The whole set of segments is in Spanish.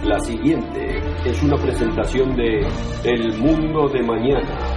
La siguiente es una presentación de El Mundo de Mañana.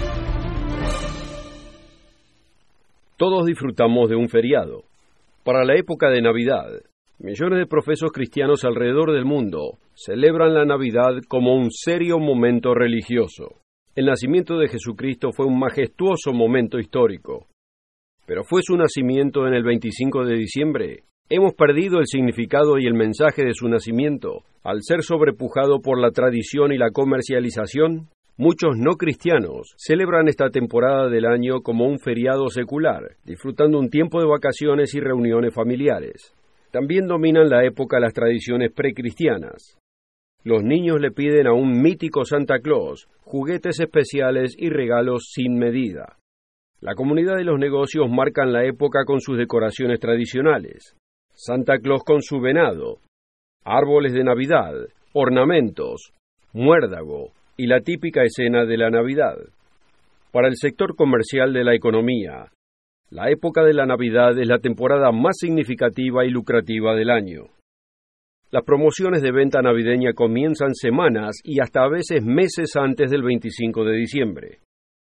Todos disfrutamos de un feriado. Para la época de Navidad, millones de profesos cristianos alrededor del mundo celebran la Navidad como un serio momento religioso. El nacimiento de Jesucristo fue un majestuoso momento histórico. ¿Pero fue su nacimiento en el 25 de diciembre? ¿Hemos perdido el significado y el mensaje de su nacimiento al ser sobrepujado por la tradición y la comercialización? Muchos no cristianos celebran esta temporada del año como un feriado secular, disfrutando un tiempo de vacaciones y reuniones familiares. También dominan la época las tradiciones precristianas. Los niños le piden a un mítico Santa Claus juguetes especiales y regalos sin medida. La comunidad y los negocios marcan la época con sus decoraciones tradicionales. Santa Claus con su venado, árboles de Navidad, ornamentos, muérdago y la típica escena de la Navidad. Para el sector comercial de la economía, la época de la Navidad es la temporada más significativa y lucrativa del año. Las promociones de venta navideña comienzan semanas y hasta a veces meses antes del 25 de diciembre.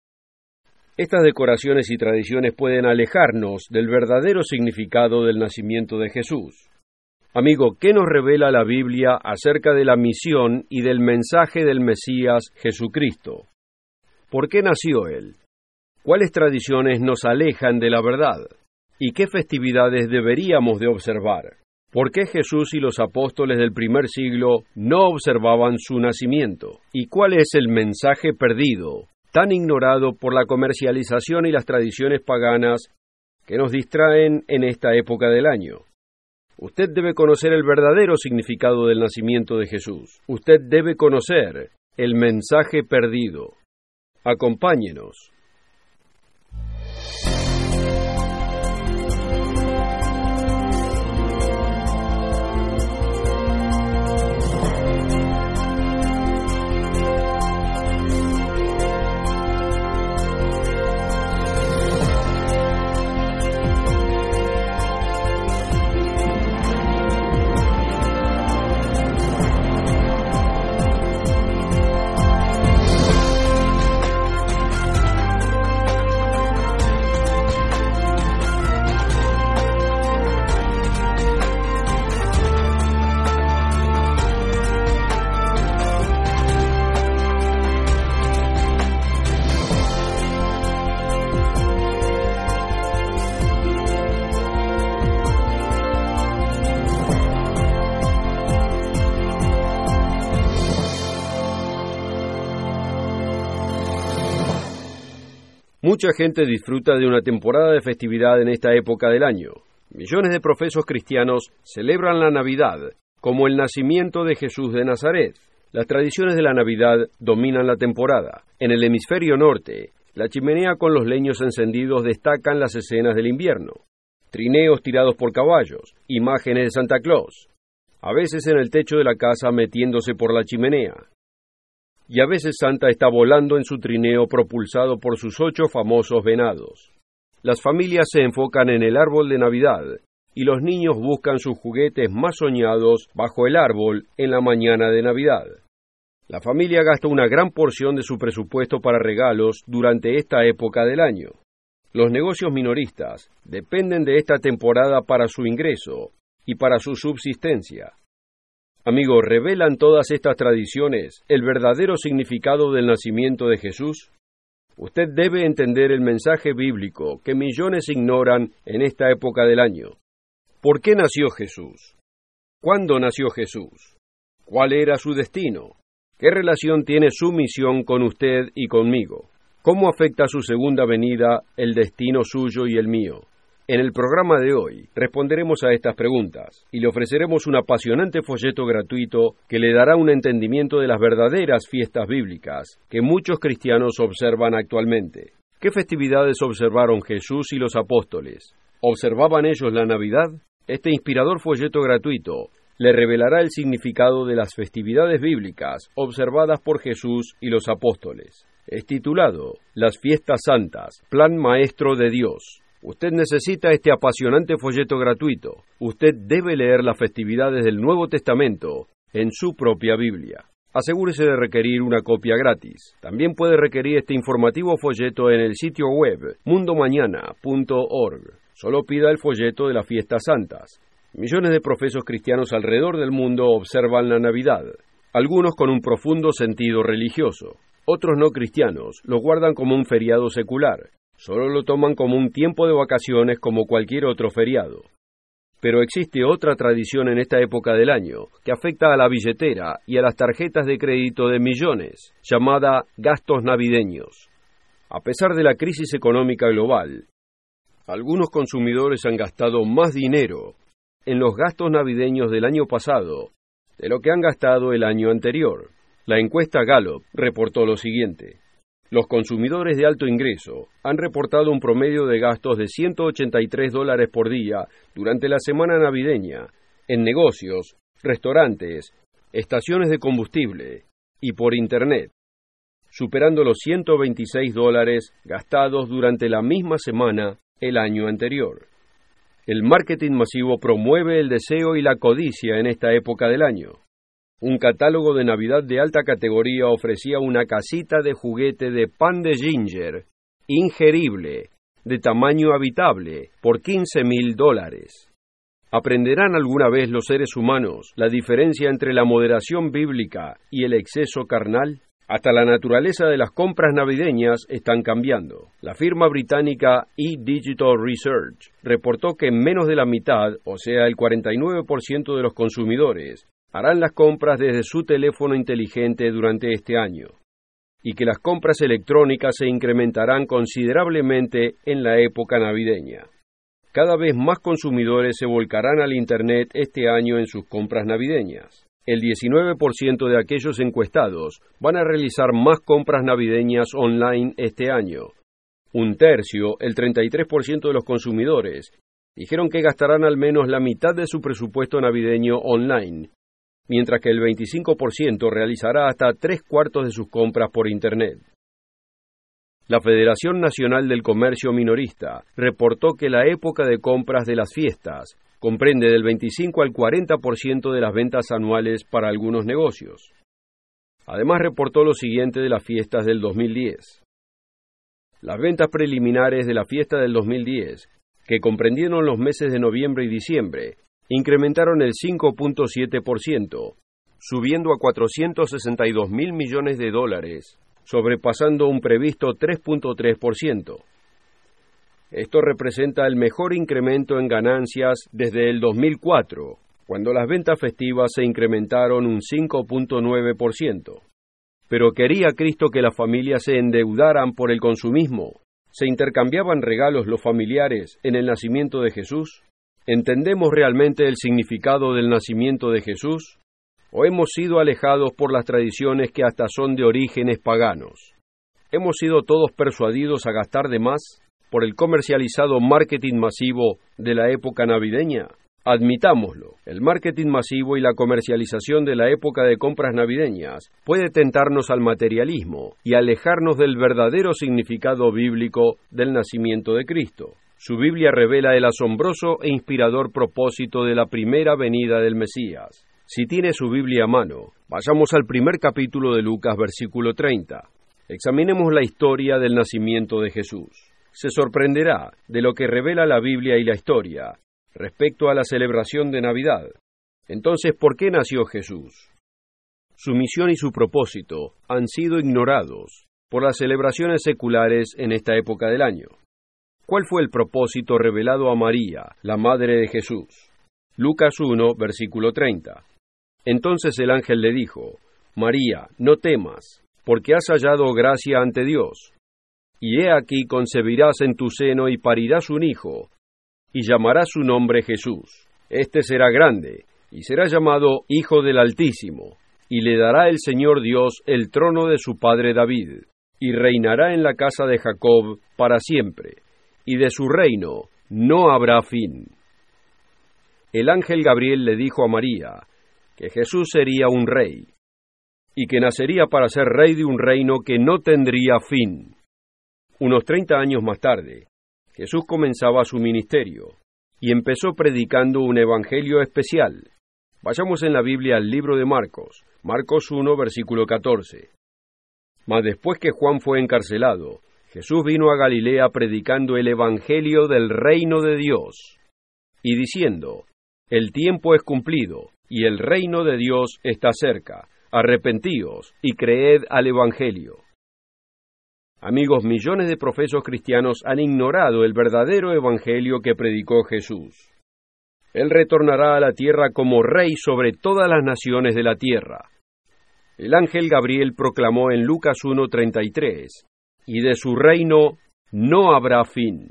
Estas decoraciones y tradiciones pueden alejarnos del verdadero significado del nacimiento de Jesús. Amigo, ¿qué nos revela la Biblia acerca de la misión y del mensaje del Mesías Jesucristo? ¿Por qué nació Él? ¿Cuáles tradiciones nos alejan de la verdad? ¿Y qué festividades deberíamos de observar? ¿Por qué Jesús y los apóstoles del primer siglo no observaban su nacimiento? ¿Y cuál es el mensaje perdido, tan ignorado por la comercialización y las tradiciones paganas que nos distraen en esta época del año? Usted debe conocer el verdadero significado del nacimiento de Jesús. Usted debe conocer el mensaje perdido. Acompáñenos. Mucha gente disfruta de una temporada de festividad en esta época del año. Millones de profesos cristianos celebran la Navidad como el nacimiento de Jesús de Nazaret. Las tradiciones de la Navidad dominan la temporada. En el hemisferio norte, la chimenea con los leños encendidos destacan las escenas del invierno. Trineos tirados por caballos, imágenes de Santa Claus. A veces en el techo de la casa metiéndose por la chimenea. Y a veces Santa está volando en su trineo propulsado por sus 8 famosos venados. Las familias se enfocan en el árbol de Navidad y los niños buscan sus juguetes más soñados bajo el árbol en la mañana de Navidad. La familia gasta una gran porción de su presupuesto para regalos durante esta época del año. Los negocios minoristas dependen de esta temporada para su ingreso y para su subsistencia. Amigos, ¿revelan todas estas tradiciones el verdadero significado del nacimiento de Jesús? Usted debe entender el mensaje bíblico que millones ignoran en esta época del año. ¿Por qué nació Jesús? ¿Cuándo nació Jesús? ¿Cuál era su destino? ¿Qué relación tiene su misión con usted y conmigo? ¿Cómo afecta su segunda venida el destino suyo y el mío? En el programa de hoy responderemos a estas preguntas y le ofreceremos un apasionante folleto gratuito que le dará un entendimiento de las verdaderas fiestas bíblicas que muchos cristianos observan actualmente. ¿Qué festividades observaron Jesús y los apóstoles? ¿Observaban ellos la Navidad? Este inspirador folleto gratuito le revelará el significado de las festividades bíblicas observadas por Jesús y los apóstoles. Es titulado Las Fiestas Santas, Plan Maestro de Dios. Usted necesita este apasionante folleto gratuito. Usted debe leer las festividades del Nuevo Testamento en su propia Biblia. Asegúrese de requerir una copia gratis. También puede requerir este informativo folleto en el sitio web mundomañana.org. Solo pida el folleto de las fiestas santas. Millones de profesos cristianos alrededor del mundo observan la Navidad, algunos con un profundo sentido religioso. Otros no cristianos lo guardan como un feriado secular. Solo lo toman como un tiempo de vacaciones como cualquier otro feriado. Pero existe otra tradición en esta época del año que afecta a la billetera y a las tarjetas de crédito de millones, llamada gastos navideños. A pesar de la crisis económica global, algunos consumidores han gastado más dinero en los gastos navideños del año pasado de lo que han gastado el año anterior. La encuesta Gallup reportó lo siguiente: los consumidores de alto ingreso han reportado un promedio de gastos de $183 por día durante la semana navideña en negocios, restaurantes, estaciones de combustible y por Internet, superando los $126 gastados durante la misma semana el año anterior. El marketing masivo promueve el deseo y la codicia en esta época del año. Un catálogo de Navidad de alta categoría ofrecía una casita de juguete de pan de ginger, ingerible, de tamaño habitable, por $15,000. ¿Aprenderán alguna vez los seres humanos la diferencia entre la moderación bíblica y el exceso carnal? Hasta la naturaleza de las compras navideñas están cambiando. La firma británica eDigital Research reportó que menos de la mitad, o sea, el 49% de los consumidores, harán las compras desde su teléfono inteligente durante este año, y que las compras electrónicas se incrementarán considerablemente en la época navideña. Cada vez más consumidores se volcarán al Internet este año en sus compras navideñas. El 19% de aquellos encuestados van a realizar más compras navideñas online este año. Un tercio, el 33% de los consumidores, dijeron que gastarán al menos la mitad de su presupuesto navideño online, mientras que el 25% realizará hasta 3/4 de sus compras por Internet. La Federación Nacional del Comercio Minorista reportó que la época de compras de las fiestas comprende del 25 al 40% de las ventas anuales para algunos negocios. Además, reportó lo siguiente de las fiestas del 2010. Las ventas preliminares de la fiesta del 2010, que comprendieron los meses de noviembre y diciembre, incrementaron el 5.7%, subiendo a $462,000 millones, sobrepasando un previsto 3.3%. Esto representa el mejor incremento en ganancias desde el 2004, cuando las ventas festivas se incrementaron un 5.9%. Pero ¿quería Cristo que las familias se endeudaran por el consumismo? ¿Se intercambiaban regalos los familiares en el nacimiento de Jesús? ¿Entendemos realmente el significado del nacimiento de Jesús? ¿O hemos sido alejados por las tradiciones que hasta son de orígenes paganos? ¿Hemos sido todos persuadidos a gastar de más por el comercializado marketing masivo de la época navideña? Admitámoslo, el marketing masivo y la comercialización de la época de compras navideñas puede tentarnos al materialismo y alejarnos del verdadero significado bíblico del nacimiento de Cristo. Su Biblia revela el asombroso e inspirador propósito de la primera venida del Mesías. Si tiene su Biblia a mano, vayamos al primer capítulo de Lucas, versículo 30. Examinemos la historia del nacimiento de Jesús. Se sorprenderá de lo que revela la Biblia y la historia respecto a la celebración de Navidad. Entonces, ¿por qué nació Jesús? Su misión y su propósito han sido ignorados por las celebraciones seculares en esta época del año. ¿Cuál fue el propósito revelado a María, la madre de Jesús? Lucas 1, versículo 30. Entonces el ángel le dijo: María, no temas, porque has hallado gracia ante Dios. Y he aquí concebirás en tu seno y parirás un hijo, y llamarás su nombre Jesús. Este será grande, y será llamado Hijo del Altísimo, y le dará el Señor Dios el trono de su padre David, y reinará en la casa de Jacob para siempre, y de su reino no habrá fin. El ángel Gabriel le dijo a María que Jesús sería un rey, y que nacería para ser rey de un reino que no tendría fin. Unos 30 años más tarde, Jesús comenzaba su ministerio, y empezó predicando un evangelio especial, Vayamos en la Biblia al libro de Marcos, Marcos 1, versículo 14. Mas después que Juan fue encarcelado, Jesús vino a Galilea predicando el evangelio del reino de Dios, y diciendo: el tiempo es cumplido, y el reino de Dios está cerca. Arrepentíos y creed al evangelio. Amigos, millones de profesos cristianos han ignorado el verdadero evangelio que predicó Jesús. Él retornará a la tierra como rey sobre todas las naciones de la tierra. El ángel Gabriel proclamó en Lucas 1:33, y de su reino no habrá fin.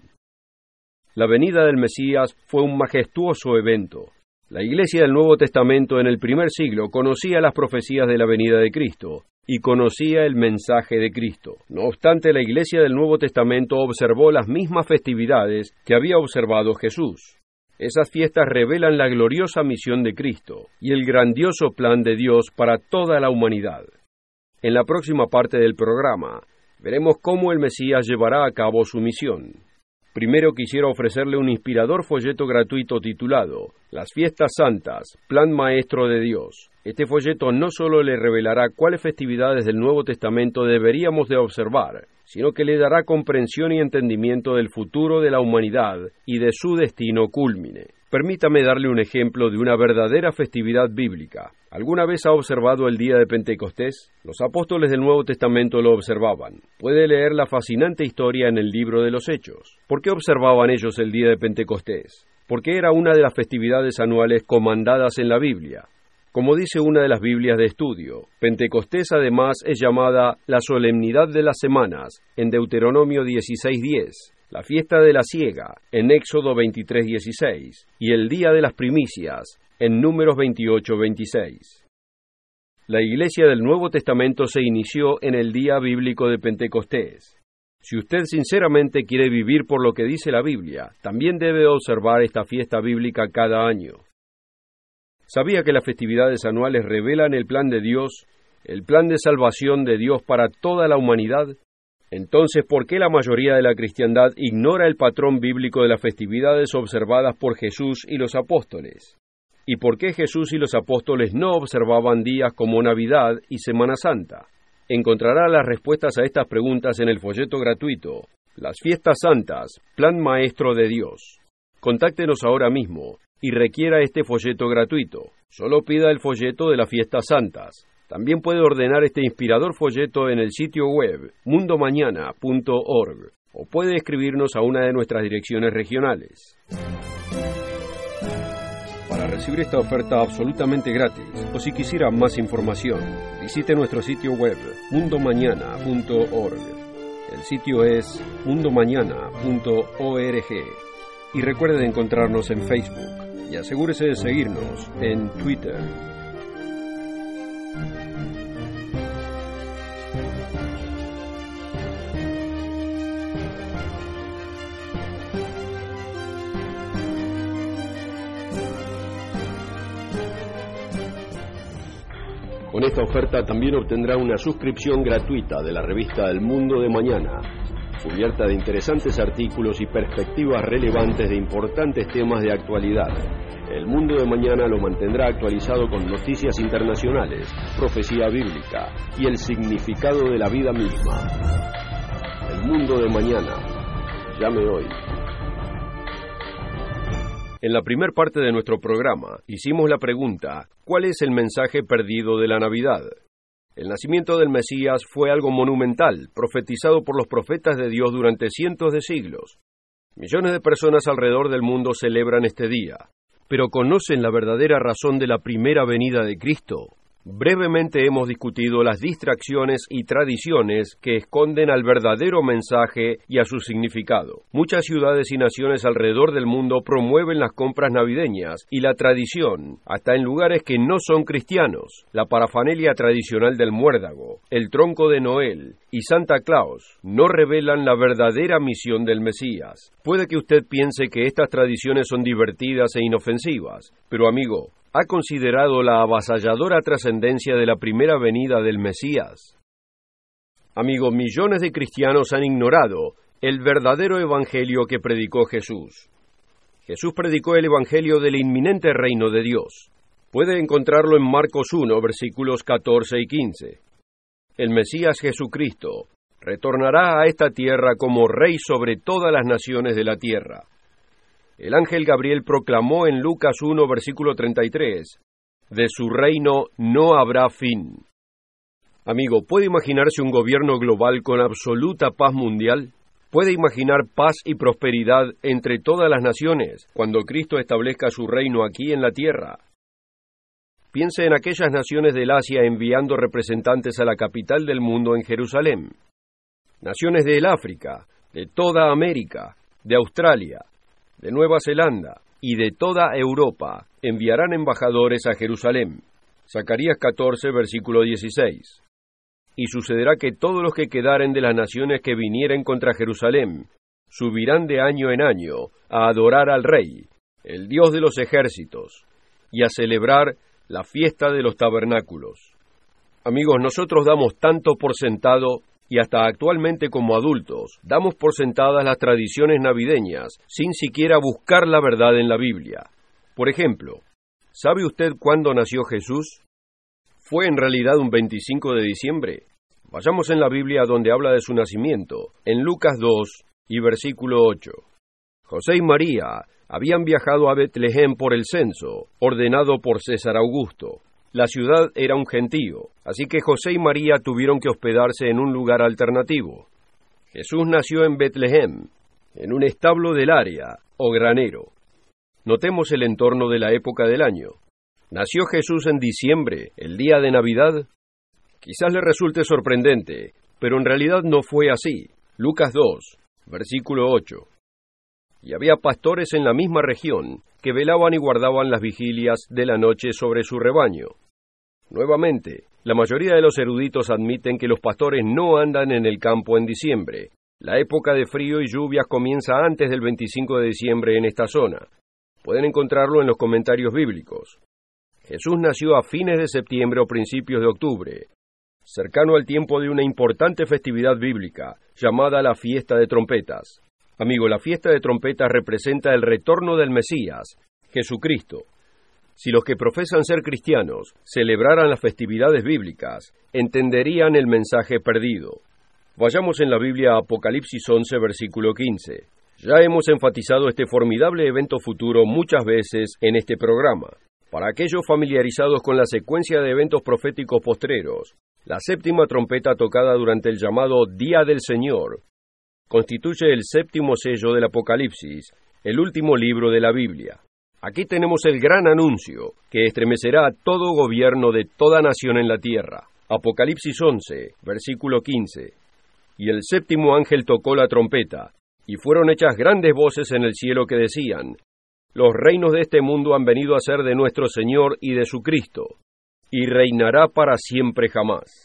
La venida del Mesías fue un majestuoso evento. La Iglesia del Nuevo Testamento en el primer siglo conocía las profecías de la venida de Cristo y conocía el mensaje de Cristo. No obstante, la Iglesia del Nuevo Testamento observó las mismas festividades que había observado Jesús. Esas fiestas revelan la gloriosa misión de Cristo y el grandioso plan de Dios para toda la humanidad. En la próxima parte del programa, veremos cómo el Mesías llevará a cabo su misión. Primero quisiera ofrecerle un inspirador folleto gratuito titulado Las Fiestas Santas, Plan Maestro de Dios. Este folleto no solo le revelará cuáles festividades del Nuevo Testamento deberíamos de observar, sino que le dará comprensión y entendimiento del futuro de la humanidad y de su destino cúlmine. Permítame darle un ejemplo de una verdadera festividad bíblica. ¿Alguna vez ha observado el día de Pentecostés? Los apóstoles del Nuevo Testamento lo observaban. Puede leer la fascinante historia en el libro de los Hechos. ¿Por qué observaban ellos el día de Pentecostés? Porque era una de las festividades anuales comandadas en la Biblia. Como dice una de las Biblias de estudio, Pentecostés además es llamada la solemnidad de las semanas, en Deuteronomio 16:10. La fiesta de la siega, en Éxodo 23:16, y el día de las primicias, en Números 28:26. La Iglesia del Nuevo Testamento se inició en el día bíblico de Pentecostés. Si usted sinceramente quiere vivir por lo que dice la Biblia, también debe observar esta fiesta bíblica cada año. ¿Sabía que las festividades anuales revelan el plan de Dios, el plan de salvación de Dios para toda la humanidad? Entonces, ¿por qué la mayoría de la cristiandad ignora el patrón bíblico de las festividades observadas por Jesús y los apóstoles? ¿Y por qué Jesús y los apóstoles no observaban días como Navidad y Semana Santa? Encontrará las respuestas a estas preguntas en el folleto gratuito, Las Fiestas Santas, Plan Maestro de Dios. Contáctenos ahora mismo y requiera este folleto gratuito. Solo pida el folleto de las Fiestas Santas. También puede ordenar este inspirador folleto en el sitio web mundomañana.org o puede escribirnos a una de nuestras direcciones regionales. Para recibir esta oferta absolutamente gratis o si quisiera más información, visite nuestro sitio web mundomañana.org. El sitio es mundomañana.org y recuerde de encontrarnos en Facebook y asegúrese de seguirnos en Twitter. Con esta oferta también obtendrá una suscripción gratuita de la revista El Mundo de Mañana, cubierta de interesantes artículos y perspectivas relevantes de importantes temas de actualidad. El Mundo de Mañana lo mantendrá actualizado con noticias internacionales, profecía bíblica y el significado de la vida misma. El Mundo de Mañana. Llame hoy. En la primer parte de nuestro programa hicimos la pregunta, ¿cuál es el mensaje perdido de la Navidad? El nacimiento del Mesías fue algo monumental, profetizado por los profetas de Dios durante cientos de siglos. Millones de personas alrededor del mundo celebran este día, pero ¿conocen la verdadera razón de la primera venida de Cristo? Brevemente hemos discutido las distracciones y tradiciones que esconden al verdadero mensaje y a su significado. Muchas ciudades y naciones alrededor del mundo promueven las compras navideñas y la tradición, hasta en lugares que no son cristianos. La parafernalia tradicional del muérdago, el tronco de Noel y Santa Claus no revelan la verdadera misión del Mesías. Puede que usted piense que estas tradiciones son divertidas e inofensivas, pero amigo, ¿ha considerado la avasalladora trascendencia de la primera venida del Mesías? Amigo, millones de cristianos han ignorado el verdadero evangelio que predicó Jesús. Jesús predicó el evangelio del inminente reino de Dios. Puede encontrarlo en Marcos 1, versículos 14 y 15. El Mesías Jesucristo retornará a esta tierra como Rey sobre todas las naciones de la tierra. El ángel Gabriel proclamó en Lucas 1, versículo 33, «De su reino no habrá fin». Amigo, ¿puede imaginarse un gobierno global con absoluta paz mundial? ¿Puede imaginar paz y prosperidad entre todas las naciones cuando Cristo establezca su reino aquí en la tierra? Piense en aquellas naciones del Asia enviando representantes a la capital del mundo en Jerusalén. Naciones del África, de toda América, de Australia, de Nueva Zelanda y de toda Europa enviarán embajadores a Jerusalén. Zacarías 14, versículo 16. Y sucederá que todos los que quedaren de las naciones que vinieren contra Jerusalén subirán de año en año a adorar al Rey, el Dios de los ejércitos, y a celebrar la fiesta de los tabernáculos. Amigos, nosotros damos tanto por sentado, y hasta actualmente como adultos, damos por sentadas las tradiciones navideñas sin siquiera buscar la verdad en la Biblia. Por ejemplo, ¿sabe usted cuándo nació Jesús? ¿Fue en realidad un 25 de diciembre? Vayamos en la Biblia donde habla de su nacimiento, en Lucas 2 y versículo 8. José y María habían viajado a Betlehem por el censo, ordenado por César Augusto. La ciudad era un gentío, así que José y María tuvieron que hospedarse en un lugar alternativo. Jesús nació en Betlehem, en un establo del área, o granero. Notemos el entorno de la época del año. ¿Nació Jesús en diciembre, el día de Navidad? Quizás le resulte sorprendente, pero en realidad no fue así. Lucas 2, versículo 8. Y había pastores en la misma región que velaban y guardaban las vigilias de la noche sobre su rebaño. Nuevamente, la mayoría de los eruditos admiten que los pastores no andan en el campo en diciembre. La época de frío y lluvias comienza antes del 25 de diciembre en esta zona. Pueden encontrarlo en los comentarios bíblicos. Jesús nació a fines de septiembre o principios de octubre, cercano al tiempo de una importante festividad bíblica, llamada la Fiesta de Trompetas. Amigo, la Fiesta de Trompetas representa el retorno del Mesías, Jesucristo. Si los que profesan ser cristianos celebraran las festividades bíblicas, entenderían el mensaje perdido. Vayamos en la Biblia a Apocalipsis 11, versículo 15. Ya hemos enfatizado este formidable evento futuro muchas veces en este programa. Para aquellos familiarizados con la secuencia de eventos proféticos postreros, la séptima trompeta tocada durante el llamado Día del Señor constituye el séptimo sello del Apocalipsis, el último libro de la Biblia. Aquí tenemos el gran anuncio que estremecerá a todo gobierno de toda nación en la tierra. Apocalipsis 11, versículo 15. Y el séptimo ángel tocó la trompeta, y fueron hechas grandes voces en el cielo que decían: Los reinos de este mundo han venido a ser de nuestro Señor y de su Cristo, y reinará para siempre jamás.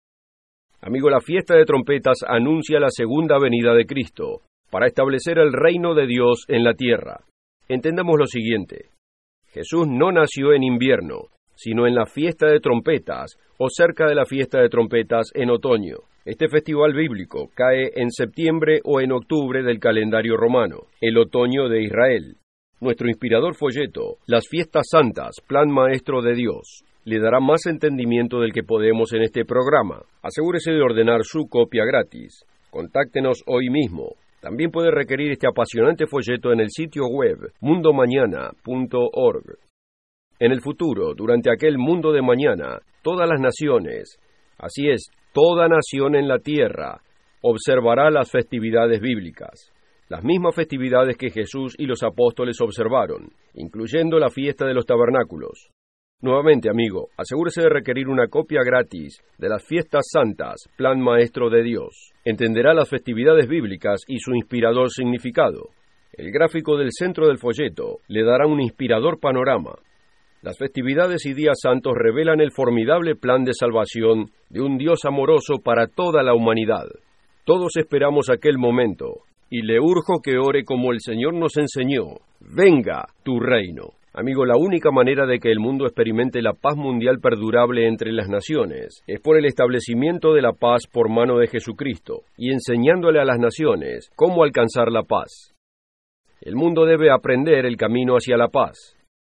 Amigo, la fiesta de trompetas anuncia la segunda venida de Cristo, para establecer el reino de Dios en la tierra. Entendamos lo siguiente: Jesús no nació en invierno, sino en la fiesta de trompetas, o cerca de la fiesta de trompetas en otoño. Este festival bíblico cae en septiembre o en octubre del calendario romano, el otoño de Israel. Nuestro inspirador folleto, Las Fiestas Santas, Plan Maestro de Dios, le dará más entendimiento del que podemos en este programa. Asegúrese de ordenar su copia gratis. Contáctenos hoy mismo. También puede requerir este apasionante folleto en el sitio web mundomañana.org. En el futuro, durante aquel mundo de mañana, todas las naciones, así es, toda nación en la tierra, observará las festividades bíblicas. Las mismas festividades que Jesús y los apóstoles observaron, incluyendo la fiesta de los tabernáculos. Nuevamente, amigo, asegúrese de requerir una copia gratis de las Fiestas Santas, Plan Maestro de Dios. Entenderá las festividades bíblicas y su inspirador significado. El gráfico del centro del folleto le dará un inspirador panorama. Las festividades y días santos revelan el formidable plan de salvación de un Dios amoroso para toda la humanidad. Todos esperamos aquel momento, y le urjo que ore como el Señor nos enseñó: venga tu reino. Amigo, la única manera de que el mundo experimente la paz mundial perdurable entre las naciones es por el establecimiento de la paz por mano de Jesucristo y enseñándole a las naciones cómo alcanzar la paz. El mundo debe aprender el camino hacia la paz.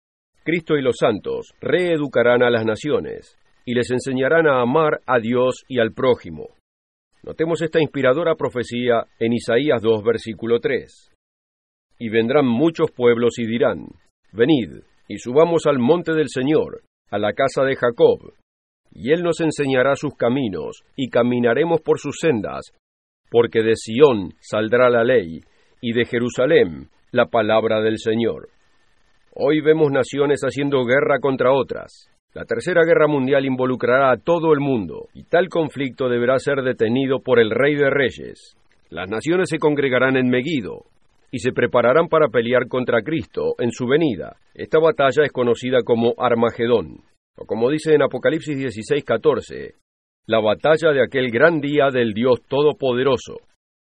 Cristo y los santos reeducarán a las naciones y les enseñarán a amar a Dios y al prójimo. Notemos esta inspiradora profecía en Isaías 2, versículo 3. Y vendrán muchos pueblos y dirán: venid, y subamos al monte del Señor, a la casa de Jacob, y Él nos enseñará sus caminos, y caminaremos por sus sendas, porque de Sión saldrá la ley, y de Jerusalén la palabra del Señor. Hoy vemos naciones haciendo guerra contra otras. La Tercera Guerra Mundial involucrará a todo el mundo, y tal conflicto deberá ser detenido por el Rey de Reyes. Las naciones se congregarán en Megiddo, y se prepararán para pelear contra Cristo en su venida. Esta batalla es conocida como Armagedón, o como dice en Apocalipsis 16:14, la batalla de aquel gran día del Dios Todopoderoso.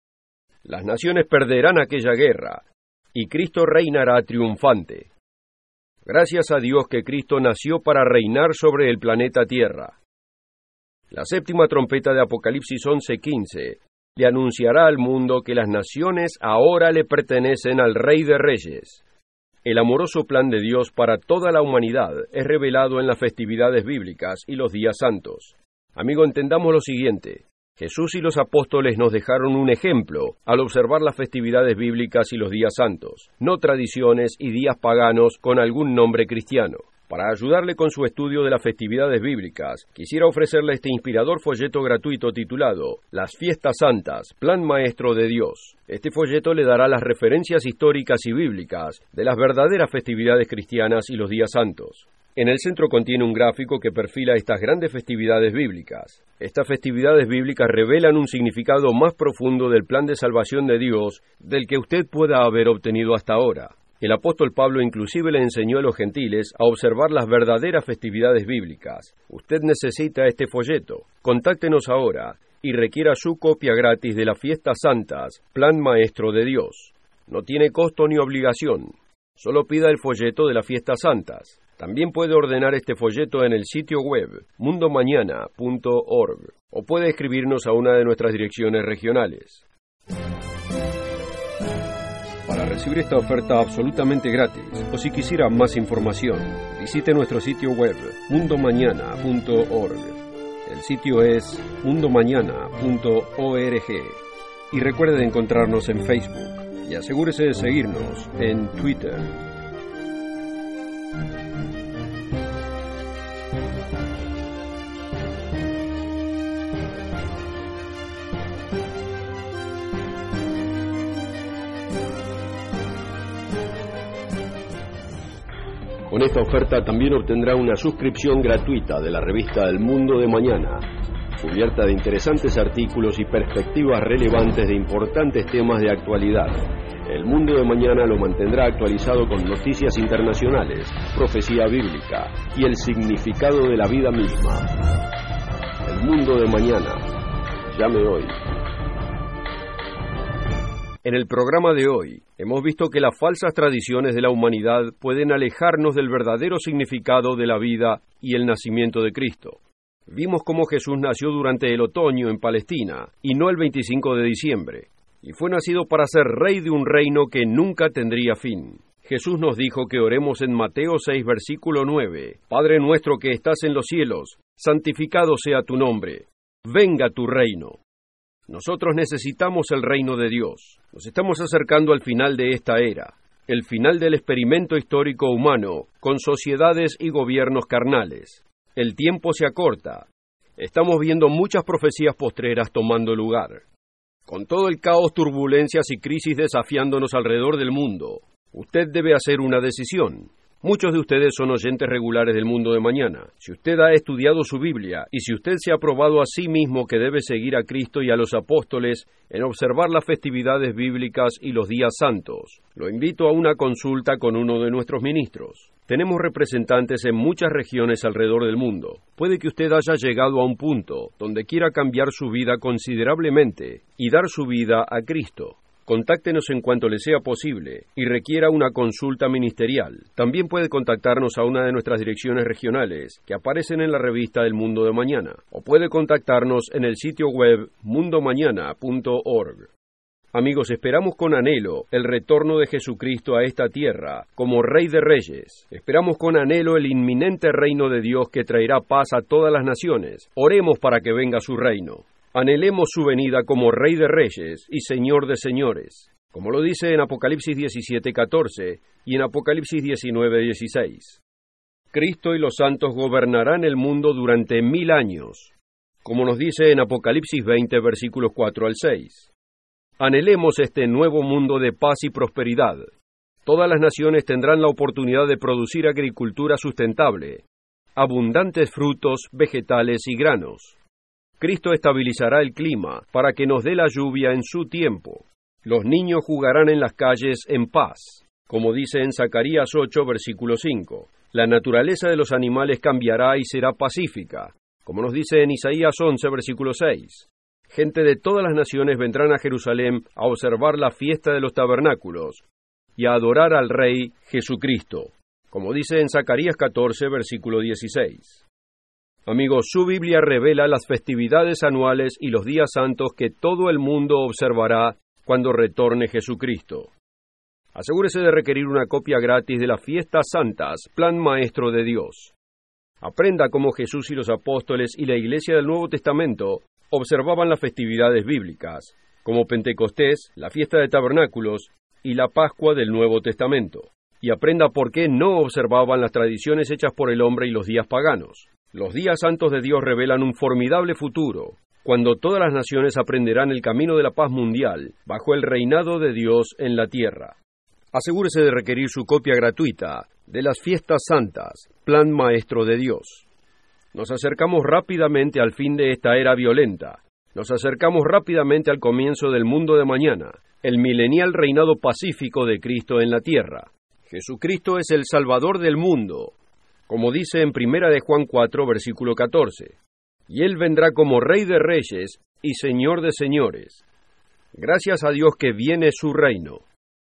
Las naciones perderán aquella guerra, y Cristo reinará triunfante. Gracias a Dios que Cristo nació para reinar sobre el planeta Tierra. La séptima trompeta de Apocalipsis 11:15 le anunciará al mundo que las naciones ahora le pertenecen al Rey de Reyes. El amoroso plan de Dios para toda la humanidad es revelado en las festividades bíblicas y los días santos. Amigo, entendamos lo siguiente. Jesús y los apóstoles nos dejaron un ejemplo al observar las festividades bíblicas y los días santos, no tradiciones y días paganos con algún nombre cristiano. Para ayudarle con su estudio de las festividades bíblicas, quisiera ofrecerle este inspirador folleto gratuito titulado Las Fiestas Santas, Plan Maestro de Dios. Este folleto le dará las referencias históricas y bíblicas de las verdaderas festividades cristianas y los días santos. En el centro contiene un gráfico que perfila estas grandes festividades bíblicas. Estas festividades bíblicas revelan un significado más profundo del plan de salvación de Dios del que usted pueda haber obtenido hasta ahora. El apóstol Pablo inclusive le enseñó a los gentiles a observar las verdaderas festividades bíblicas. Usted necesita este folleto. Contáctenos ahora y requiera su copia gratis de las Fiestas Santas, Plan Maestro de Dios. No tiene costo ni obligación. Solo pida el folleto de las Fiestas Santas. También puede ordenar este folleto en el sitio web mundomañana.org o puede escribirnos a una de nuestras direcciones regionales. Para recibir esta oferta absolutamente gratis o si quisiera más información, visite nuestro sitio web mundomañana.org. El sitio es mundomañana.org y recuerde de encontrarnos en Facebook y asegúrese de seguirnos en Twitter. Con esta oferta también obtendrá una suscripción gratuita de la revista El Mundo de Mañana, cubierta de interesantes artículos y perspectivas relevantes de importantes temas de actualidad. El Mundo de Mañana lo mantendrá actualizado con noticias internacionales, profecía bíblica y el significado de la vida misma. El Mundo de Mañana. Llame hoy. En el programa de hoy, hemos visto que las falsas tradiciones de la humanidad pueden alejarnos del verdadero significado de la vida y el nacimiento de Cristo. Vimos cómo Jesús nació durante el otoño en Palestina, y no el 25 de diciembre, y fue nacido para ser rey de un reino que nunca tendría fin. Jesús nos dijo que oremos en Mateo 6, versículo 9, Padre nuestro que estás en los cielos, santificado sea tu nombre, venga tu reino. Nosotros necesitamos el reino de Dios. Nos estamos acercando al final de esta era, el final del experimento histórico humano, con sociedades y gobiernos carnales. El tiempo se acorta. Estamos viendo muchas profecías postreras tomando lugar. Con todo el caos, turbulencias y crisis desafiándonos alrededor del mundo, usted debe hacer una decisión. Muchos de ustedes son oyentes regulares del Mundo de Mañana. Si usted ha estudiado su Biblia y si usted se ha probado a sí mismo que debe seguir a Cristo y a los apóstoles en observar las festividades bíblicas y los días santos, lo invito a una consulta con uno de nuestros ministros. Tenemos representantes en muchas regiones alrededor del mundo. Puede que usted haya llegado a un punto donde quiera cambiar su vida considerablemente y dar su vida a Cristo. Contáctenos en cuanto le sea posible y requiera una consulta ministerial. También puede contactarnos a una de nuestras direcciones regionales que aparecen en la revista El Mundo de Mañana, o puede contactarnos en el sitio web mundomañana.org. Amigos, esperamos con anhelo el retorno de Jesucristo a esta tierra como Rey de Reyes. Esperamos con anhelo el inminente reino de Dios que traerá paz a todas las naciones. Oremos para que venga su reino. Anhelemos su venida como Rey de Reyes y Señor de Señores, como lo dice en Apocalipsis 17:14 y en Apocalipsis 19:16. Cristo y los santos gobernarán el mundo durante 1000 años, como nos dice en Apocalipsis 20, versículos 4 al 6. Anhelemos este nuevo mundo de paz y prosperidad. Todas las naciones tendrán la oportunidad de producir agricultura sustentable, abundantes frutos, vegetales y granos. Cristo estabilizará el clima para que nos dé la lluvia en su tiempo. Los niños jugarán en las calles en paz, como dice en Zacarías 8, versículo 5. La naturaleza de los animales cambiará y será pacífica, como nos dice en Isaías 11, versículo 6. Gente de todas las naciones vendrán a Jerusalén a observar la fiesta de los tabernáculos y a adorar al Rey Jesucristo, como dice en Zacarías 14, versículo 16. Amigos, su Biblia revela las festividades anuales y los días santos que todo el mundo observará cuando retorne Jesucristo. Asegúrese de requerir una copia gratis de las fiestas santas, plan maestro de Dios. Aprenda cómo Jesús y los apóstoles y la Iglesia del Nuevo Testamento observaban las festividades bíblicas, como Pentecostés, la fiesta de tabernáculos y la Pascua del Nuevo Testamento. Y aprenda por qué no observaban las tradiciones hechas por el hombre y los días paganos. Los días santos de Dios revelan un formidable futuro, cuando todas las naciones aprenderán el camino de la paz mundial bajo el reinado de Dios en la tierra. Asegúrese de requerir su copia gratuita de las fiestas santas, plan maestro de Dios. Nos acercamos rápidamente al fin de esta era violenta. Nos acercamos rápidamente al comienzo del mundo de mañana, el milenial reinado pacífico de Cristo en la tierra. Jesucristo es el Salvador del mundo, como dice en 1 de Juan 4, versículo 14. Y Él vendrá como Rey de Reyes y Señor de Señores. Gracias a Dios que viene su reino.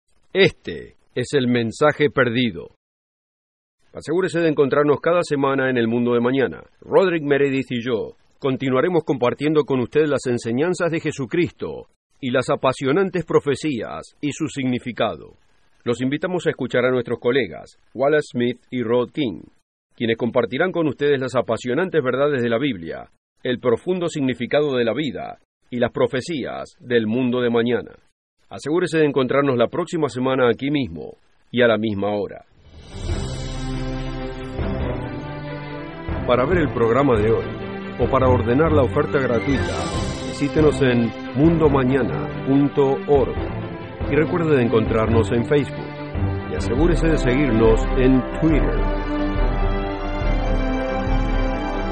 Este es el mensaje perdido. Asegúrese de encontrarnos cada semana en el mundo de mañana. Roderick Meredith y yo continuaremos compartiendo con usted las enseñanzas de Jesucristo y las apasionantes profecías y su significado. Los invitamos a escuchar a nuestros colegas, Wallace Smith y Rod King, quienes compartirán con ustedes las apasionantes verdades de la Biblia, el profundo significado de la vida y las profecías del mundo de mañana. Asegúrese de encontrarnos la próxima semana aquí mismo y a la misma hora. Para ver el programa de hoy o para ordenar la oferta gratuita, visítenos en mundomañana.org y recuerde de encontrarnos en Facebook y asegúrese de seguirnos en Twitter.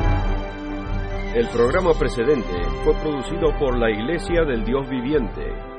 El programa precedente fue producido por la Iglesia del Dios Viviente